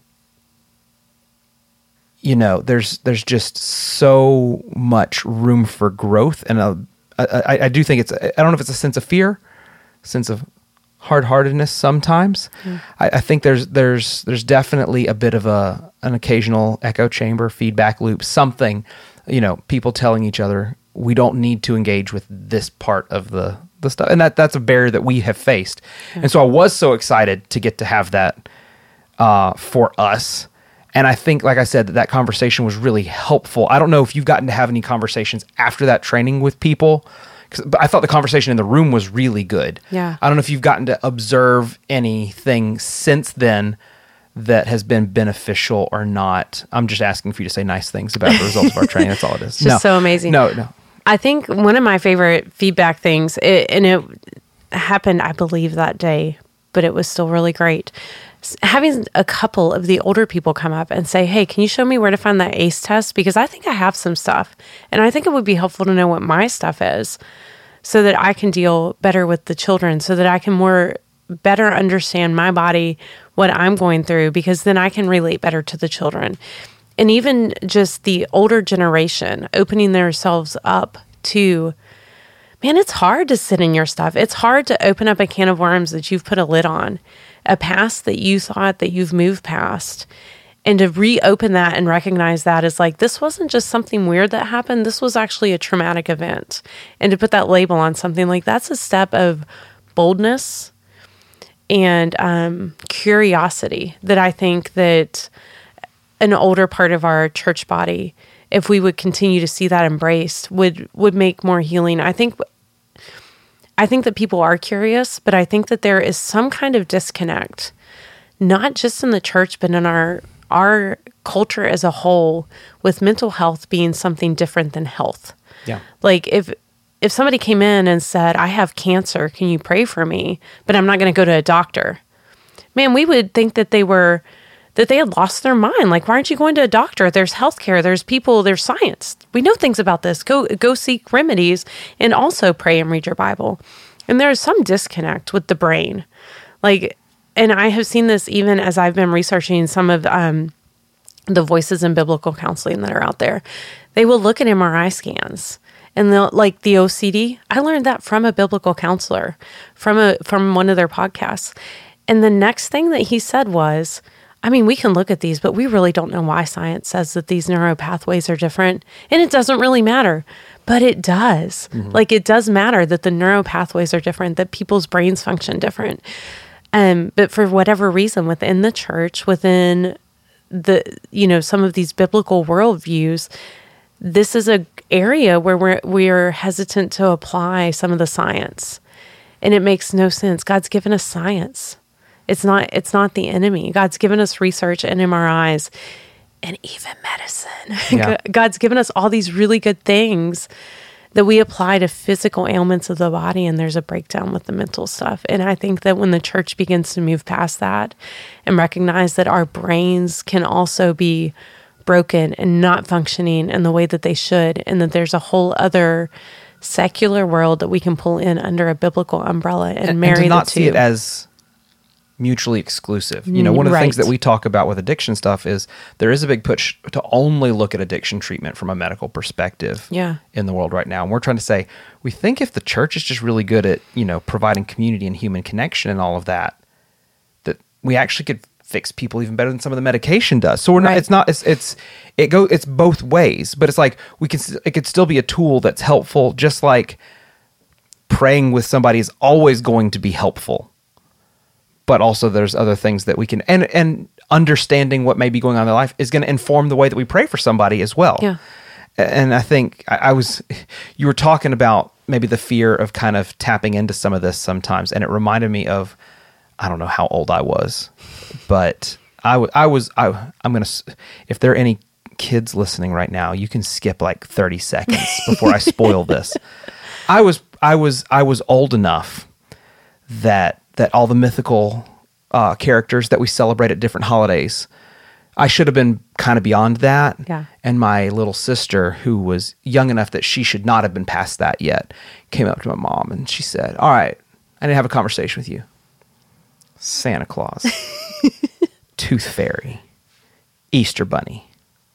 you know, there's there's just so much room for growth, and a, I, I do think it's I don't know if it's a sense of fear, sense of hard-heartedness sometimes. Mm. I, I think there's there's there's definitely a bit of a an occasional echo chamber, feedback loop, something, you know, people telling each other we don't need to engage with this part of the the stuff, and that that's a barrier that we have faced. Mm. And so I was so excited to get to have that uh, for us. And I think, like I said, that that conversation was really helpful. I don't know if you've gotten to have any conversations after that training with people. But I thought the conversation in the room was really good. Yeah. I don't know if you've gotten to observe anything since then that has been beneficial or not. I'm just asking for you to say nice things about the results of our training. That's all it is. It's just no. so amazing. No, no. I think one of my favorite feedback things, it, and it happened, I believe, that day, but it was still really great. Having a couple of the older people come up and say, hey, can you show me where to find that A C E test? Because I think I have some stuff. And I think it would be helpful to know what my stuff is so that I can deal better with the children, so that I can more better understand my body, what I'm going through, because then I can relate better to the children. And even just the older generation opening themselves up to, man, it's hard to sit in your stuff. It's hard to open up a can of worms that you've put a lid on, a past that you thought that you've moved past, and to reopen that and recognize that as like, this wasn't just something weird that happened. This was actually a traumatic event. And to put that label on something, like that's a step of boldness and um, curiosity that I think that an older part of our church body, if we would continue to see that embraced, would would make more healing. I think I think that people are curious, but I think that there is some kind of disconnect, not just in the church, but in our our culture as a whole, with mental health being something different than health. Yeah. Like if if somebody came in and said, I have cancer, can you pray for me? But I'm not going to go to a doctor. Man, we would think that they were, that they had lost their mind. Like, why aren't you going to a doctor? There's healthcare, there's people, there's science. We know things about this. Go go seek remedies and also pray and read your Bible. And there's some disconnect with the brain. Like, and I have seen this even as I've been researching some of um, the voices in biblical counseling that are out there. They will look at M R I scans and they'll, like the O C D. I learned that from a biblical counselor, from a from one of their podcasts. And the next thing that he said was, I mean, we can look at these, but we really don't know why science says that these neural pathways are different. And it doesn't really matter, but it does. Mm-hmm. Like, it does matter that the neural pathways are different, that people's brains function different. Um, but for whatever reason, within the church, within the, you know, some of these biblical worldviews, this is a area where we're, we're hesitant to apply some of the science. And it makes no sense. God's given us science. It's not it's not the enemy. God's given us research and M R Is and even medicine. Yeah. God's given us all these really good things that we apply to physical ailments of the body, and there's a breakdown with the mental stuff. And I think that when the church begins to move past that and recognize that our brains can also be broken and not functioning in the way that they should, and that there's a whole other secular world that we can pull in under a biblical umbrella and, and marry and to not the two. See it as mutually exclusive. You know, one of the right. things that we talk about with addiction stuff is there is a big push to only look at addiction treatment from a medical perspective yeah. in the world right now. And we're trying to say, we think if the church is just really good at, you know, providing community and human connection and all of that, we actually could fix people even better than some of the medication does. So we're not, Right. it's not, it's, it's, it go, it's both ways, but it's like, we can, it could still be a tool that's helpful, just like praying with somebody is always going to be helpful. But also there's other things that we can, and, and understanding what may be going on in their life is going to inform the way that we pray for somebody as well. Yeah. And I think I, I was, you were talking about maybe the fear of kind of tapping into some of this sometimes. And it reminded me of, I don't know how old I was, but I, w- I was, I, I'm going to, if there are any kids listening right now, you can skip like thirty seconds before I spoil this. I was, I was, I was old enough that, that all the mythical uh, characters that we celebrate at different holidays, I should have been kind of beyond that. Yeah. And my little sister, who was young enough that she should not have been past that yet, came up to my mom and she said, all right, I need to have a conversation with you. Santa Claus, Tooth Fairy, Easter Bunny.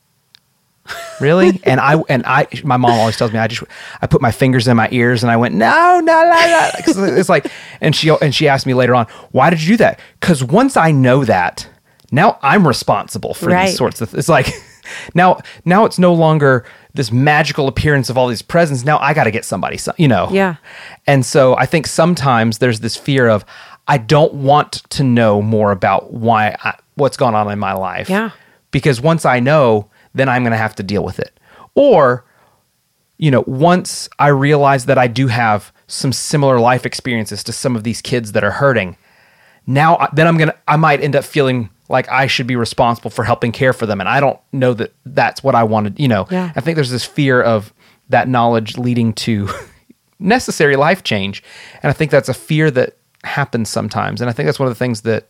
Really? And I, and I, my mom always tells me, I just, I put my fingers in my ears and I went, no, no, no, no. 'Cause it's like, and she, and she asked me later on, why did you do that? Because once I know that, now I'm responsible for Right. these sorts of, it's like, now, now it's no longer this magical appearance of all these presents. Now I got to get somebody, some, you know? Yeah. And so I think sometimes there's this fear of, I don't want to know more about why, I, what's gone on in my life. Yeah. Because once I know, then I'm going to have to deal with it. Or, you know, once I realize that I do have some similar life experiences to some of these kids that are hurting, now I- then I'm going to, I might end up feeling like I should be responsible for helping care for them. And I don't know that that's what I wanted. You know, Yeah. I think there's this fear of that knowledge leading to necessary life change. And I think that's a fear that happens sometimes. And I think that's one of the things that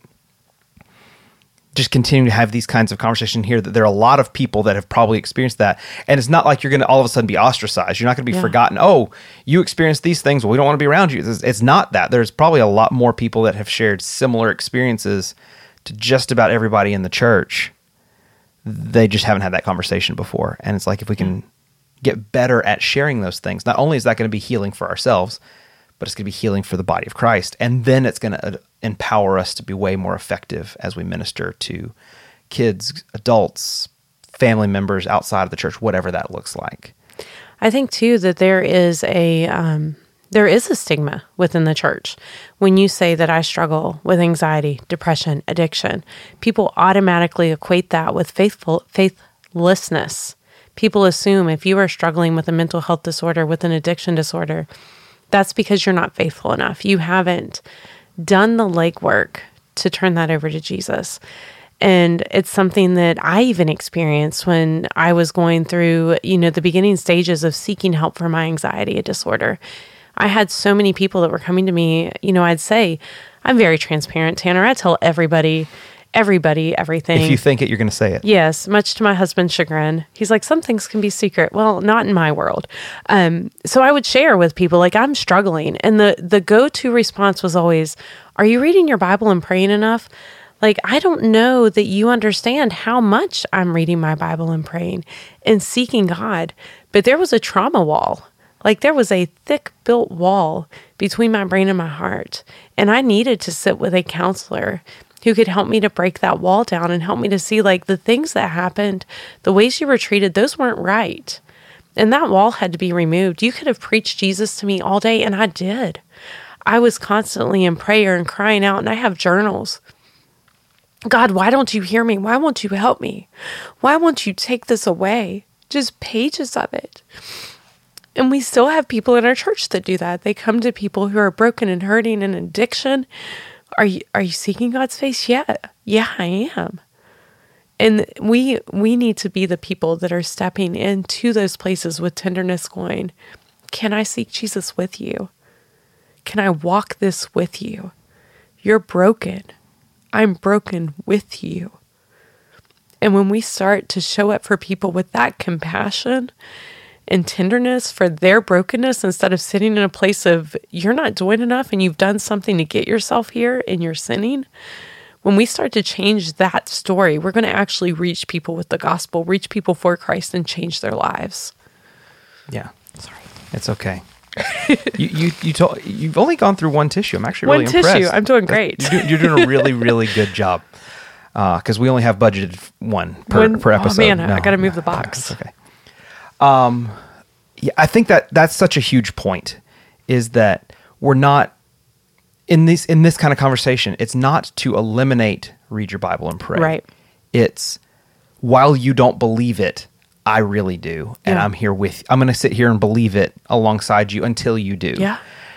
just continuing to have these kinds of conversations here, that there are a lot of people that have probably experienced that. And it's not like you're going to all of a sudden be ostracized. You're not going to be Yeah. forgotten. Oh, you experienced these things. Well, we don't want to be around you. It's, it's not that. There's probably a lot more people that have shared similar experiences to just about everybody in the church. They just haven't had that conversation before. And it's like, if we can get better at sharing those things, not only is that going to be healing for ourselves, but it's going to be healing for the body of Christ. And then it's going to empower us to be way more effective as we minister to kids, adults, family members outside of the church, whatever that looks like. I think too that there is a um, there is a stigma within the church when you say that I struggle with anxiety, depression, addiction. People automatically equate that with faithful faithlessness. People assume if you are struggling with a mental health disorder, with an addiction disorder, that's because you're not faithful enough. You haven't done the legwork to turn that over to Jesus. And it's something that I even experienced when I was going through, you know, the beginning stages of seeking help for my anxiety disorder. I had so many people that were coming to me, you know, I'd say, I'm very transparent, Tanner. I tell everybody, everybody, everything. If you think it, you're going to say it. Yes, much to my husband's chagrin. He's like, some things can be secret. Well, not in my world. Um, so I would share with people, like, I'm struggling. And the, the go-to response was always, are you reading your Bible and praying enough? Like, I don't know that you understand how much I'm reading my Bible and praying and seeking God. But there was a trauma wall. Like, there was a thick built wall between my brain and my heart. And I needed to sit with a counselor who could help me to break that wall down and help me to see, like, the things that happened, the ways you were treated, those weren't right. And that wall had to be removed. You could have preached Jesus to me all day, and I did. I was constantly in prayer and crying out, and I have journals. God, why don't you hear me? Why won't you help me? Why won't you take this away? Just pages of it. And we still have people in our church that do that. They come to people who are broken and hurting and addiction. Are you are you seeking God's face? Yeah. Yeah, I am. And we we need to be the people that are stepping into those places with tenderness, going, can I seek Jesus with you? Can I walk this with you? You're broken. I'm broken with you. And when we start to show up for people with that compassion and tenderness for their brokenness, instead of sitting in a place of, you're not doing enough and you've done something to get yourself here and you're sinning, when we start to change that story, we're going to actually reach people with the gospel, reach people for Christ, and change their lives. Yeah. Sorry. It's okay. you you you told you've only gone through one tissue. I'm actually really one impressed. tissue. I'm doing great. You're, do, you're doing a really really good job. Because uh, we only have budgeted one per, one, per episode. Oh man, no, I got to move the box. No, okay. Um, yeah, I think that that's such a huge point. Is that we're not in this in this kind of conversation. It's not to eliminate read your Bible and pray. Right. It's while you don't believe it, I really do, and Yeah. I'm here with. I'm going to sit here and believe it alongside you until you do. Yeah.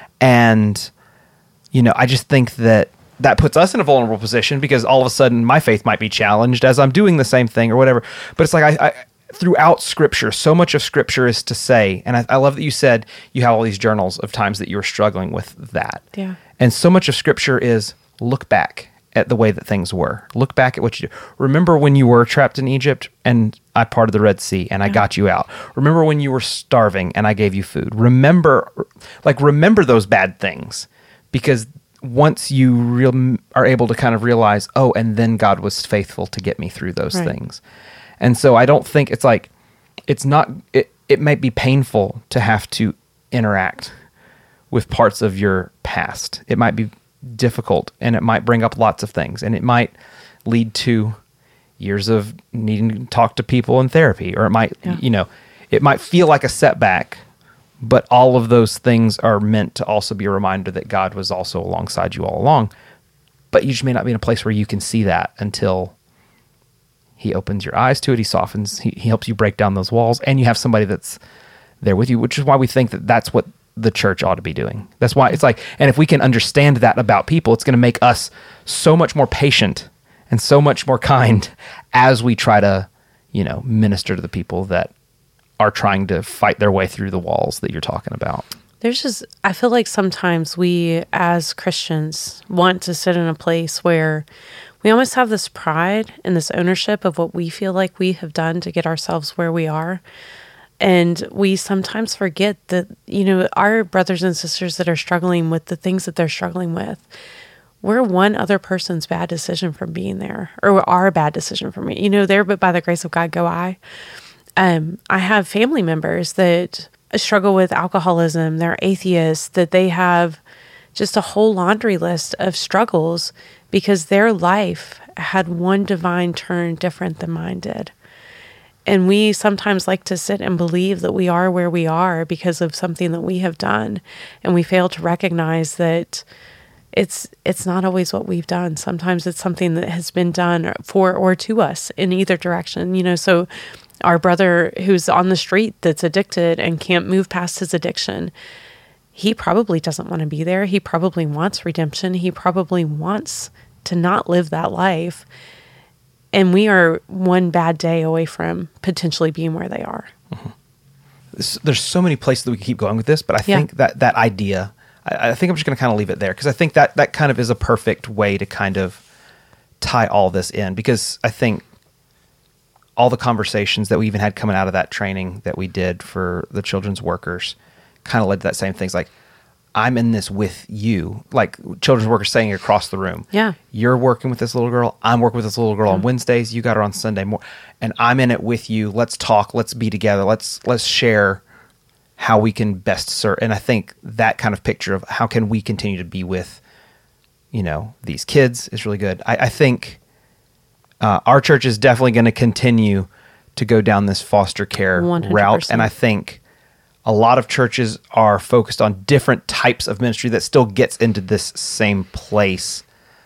And you know, I just think that that puts us in a vulnerable position because all of a sudden my faith might be challenged as I'm doing the same thing or whatever. But it's like I, I throughout Scripture, so much of Scripture is to say, and I, I love that you said you have all these journals of times that you were struggling with that. Yeah. And so much of Scripture is look back at the way that things were. Look back at what you do. Remember when you were trapped in Egypt and I parted the Red Sea and I got you out. Remember when you were starving and I gave you food. Remember, like remember those bad things, because once you real, are able to kind of realize, oh, and then God was faithful to get me through those Right. things. And so I don't think it's like, it's not, it, it might be painful to have to interact with parts of your past. It might be difficult and it might bring up lots of things and it might lead to years of needing to talk to people in therapy, or it might, Yeah. you know, it might feel like a setback, but all of those things are meant to also be a reminder that God was also alongside you all along. But you just may not be in a place where you can see that until he opens your eyes to it. He softens, he, he helps you break down those walls, and you have somebody that's there with you, which is why we think that that's what the church ought to be doing. That's why it's like, and if we can understand that about people, it's going to make us so much more patient and so much more kind as we try to, you know, minister to the people that are trying to fight their way through the walls that you're talking about. There's just, I feel like sometimes we as Christians want to sit in a place where we almost have this pride and this ownership of what we feel like we have done to get ourselves where we are. And we sometimes forget that, you know, our brothers and sisters that are struggling with the things that they're struggling with, we're one other person's bad decision from being there, or our bad decision from me. You know, there, but by the grace of God go I. Um, I have family members that struggle with alcoholism, they're atheists, that they have just a whole laundry list of struggles because their life had one divine turn different than mine did. And we sometimes like to sit and believe that we are where we are because of something that we have done. And we fail to recognize that it's it's not always what we've done. Sometimes it's something that has been done for or to us in either direction. You know, so our brother who's on the street that's addicted and can't move past his addiction, he probably doesn't want to be there. He probably wants redemption. He probably wants to not live that life. And we are one bad day away from potentially being where they are. Mm-hmm. This, there's so many places that we can keep going with this, but I Yeah. think that that idea, I, I think I'm just going to kind of leave it there because I think that that kind of is a perfect way to kind of tie all this in, because I think all the conversations that we even had coming out of that training that we did for the children's workers kind of led to that same thing. It's like, I'm in this with you, like children's workers saying across the room. Yeah. You're working with this little girl. I'm working with this little girl on Wednesdays. You got her on Sunday more, and I'm in it with you. Let's talk. Let's be together. Let's, let's share how we can best serve. And I think that kind of picture of how can we continue to be with, you know, these kids is really good. I, I think uh, our church is definitely going to continue to go down this foster care one hundred percent route. And I think a lot of churches are focused on different types of ministry that still gets into this same place.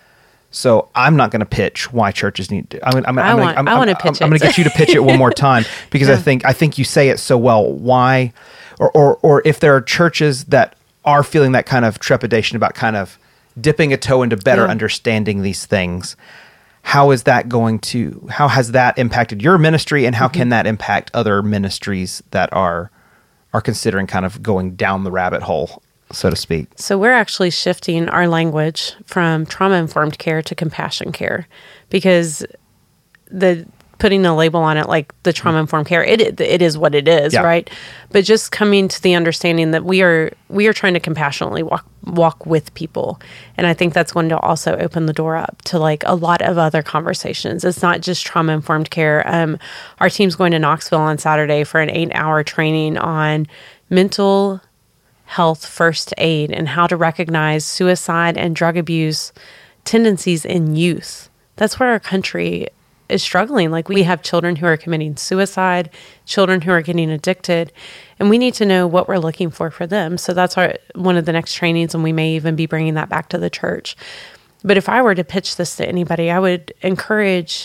So I'm not going to pitch why churches need to. I'm, I'm, I I'm want- gonna, I I'm, wanna I'm, pitch I'm going it. to get you to pitch it one more time because I Yeah. think I think you say it so well. Why, or, or or if there are churches that are feeling that kind of trepidation about kind of dipping a toe into better Yeah. understanding these things, how is that going to? How has that impacted your ministry, and how Mm-hmm. can that impact other ministries that are are considering kind of going down the rabbit hole, so to speak? So we're actually shifting our language from trauma-informed care to compassion care, because the putting a label on it like the trauma-informed care, it it is what it is, Yeah. right? But just coming to the understanding that we are we are trying to compassionately walk walk with people, and I think that's going to also open the door up to like a lot of other conversations. It's not just trauma-informed care. Um, our team's going to Knoxville on Saturday for an eight-hour training on mental health first aid and how to recognize suicide and drug abuse tendencies in youth. That's where our country is struggling. Like, we have children who are committing suicide, children who are getting addicted, and we need to know what we're looking for for them. So that's our one of the next trainings, and we may even be bringing that back to the church. But if I were to pitch this to anybody, I would encourage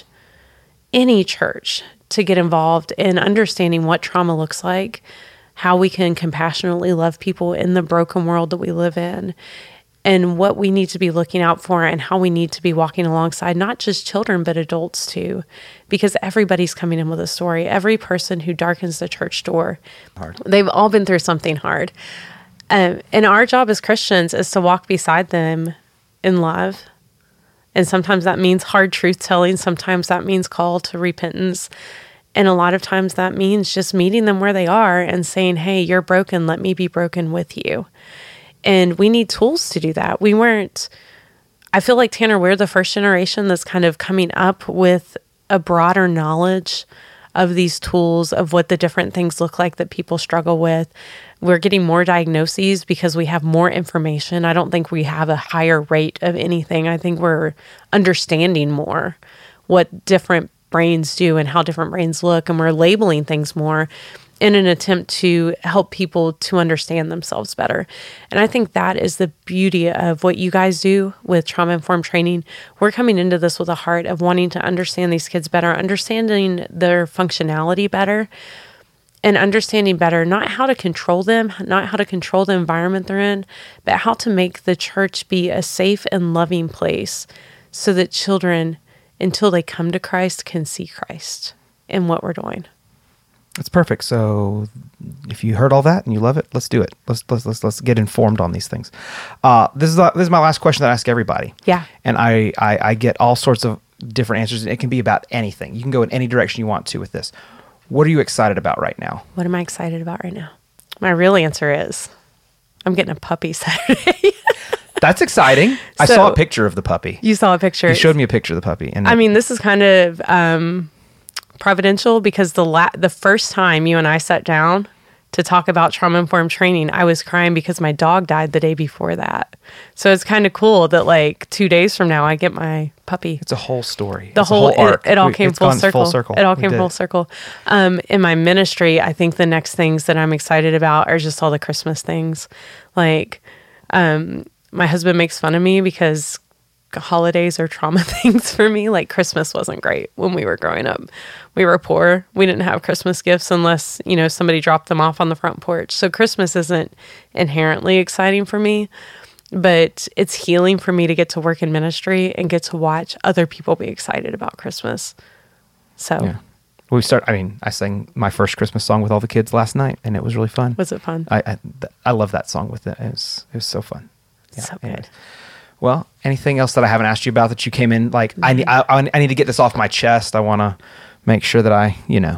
any church to get involved in understanding what trauma looks like, how we can compassionately love people in the broken world that we live in, and what we need to be looking out for and how we need to be walking alongside not just children, but adults too, because everybody's coming in with a story. Every person who darkens the church door, hard. They've all been through something hard. Um, and our job as Christians is to walk beside them in love. And sometimes that means hard truth telling. Sometimes that means call to repentance. And a lot of times that means just meeting them where they are and saying, hey, you're broken. Let me be broken with you. And we need tools to do that. We weren't, I feel like, Tanner, we're the first generation that's kind of coming up with a broader knowledge of these tools, of what the different things look like that people struggle with. We're getting more diagnoses because we have more information. I don't think we have a higher rate of anything. I think we're understanding more what different brains do and how different brains look, and we're labeling things more in an attempt to help people to understand themselves better. And I think that is the beauty of what you guys do with trauma-informed training. We're coming into this with a heart of wanting to understand these kids better, understanding their functionality better, and understanding better not how to control them, not how to control the environment they're in, but how to make the church be a safe and loving place so that children, until they come to Christ, can see Christ in what we're doing. That's perfect. So if you heard all that and you love it, let's do it. Let's let's let's, let's get informed on these things. Uh, this is uh, this is my last question that I ask everybody. Yeah. And I, I I get all sorts of different answers. It can be about anything. You can go in any direction you want to with this. What are you excited about right now? What am I excited about right now? My real answer is I'm getting a puppy Saturday. That's exciting. I So, saw a picture of the puppy. You saw a picture. You showed me a picture of the puppy. And I mean, this is kind of um, providential because the la- the first time you and I sat down to talk about trauma-informed training, I was crying because my dog died the day before that. So it's kind of cool that like two days from now, I get my puppy. it's a whole story. The It's a whole, arc. It, it all We- came it's full gone circle. full circle. It all We came did full it. circle. Um, in my ministry, I think the next things that I'm excited about are just all the Christmas things. Like, um, my husband makes fun of me because holidays are trauma things for me. Like, Christmas wasn't great when we were growing up. We were poor. We didn't have Christmas gifts unless, you know, somebody dropped them off on the front porch. So Christmas isn't inherently exciting for me, but it's healing for me to get to work in ministry and get to watch other people be excited about Christmas. So Yeah. We start. I mean, I sang my first Christmas song with all the kids last night, and it was really fun. was it fun? I I, th- I love that song with it. It was it was so fun. Yeah, So anyways. good. Well, anything else that I haven't asked you about that you came in like I need I, I need to get this off my chest. I want to make sure that I you know.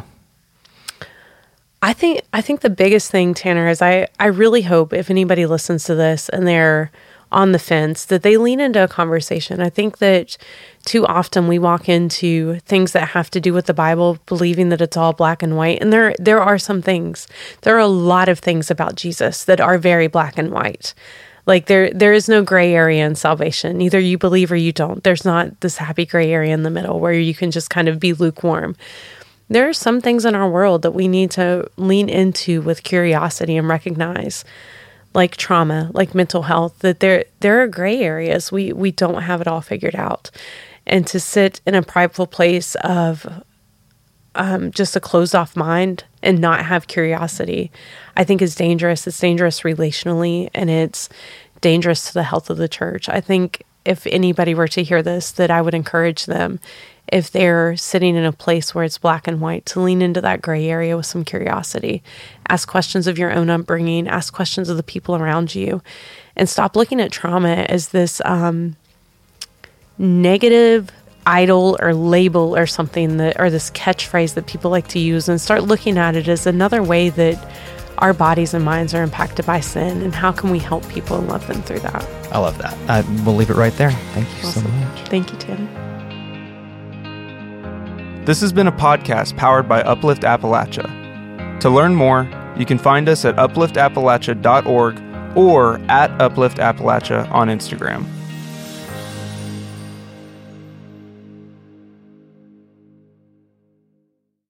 I think I think the biggest thing, Tanner, is I, I really hope if anybody listens to this and they're on the fence, that they lean into a conversation. I think that too often we walk into things that have to do with the Bible, believing that it's all black and white. And there there are some things. There are a lot of things about Jesus that are very black and white. Like there there is no gray area in salvation. Either you believe or you don't. There's not this happy gray area in the middle where you can just kind of be lukewarm. There are some things in our world that we need to lean into with curiosity and recognize, like trauma, like mental health, that there there are gray areas. We we don't have it all figured out. And to sit in a prideful place of um, just a closed off mind and not have curiosity, I think is dangerous. It's dangerous relationally, and it's dangerous to the health of the church. I think if anybody were to hear this, that I would encourage them, if they're sitting in a place where it's black and white, to lean into that gray area with some curiosity. Ask questions of your own upbringing, ask questions of the people around you, and stop looking at trauma as this um, negative idol or label or something that, or this catchphrase that people like to use, and start looking at it as another way that our bodies and minds are impacted by sin, and how can we help people and love them through that. I love that. I, we'll leave it right there. Thank you Awesome. so much. Thank you, Tanner. This has been a podcast powered by Uplift Appalachia. To learn more, you can find us at uplift appalachia dot org or at Uplift Appalachia on Instagram.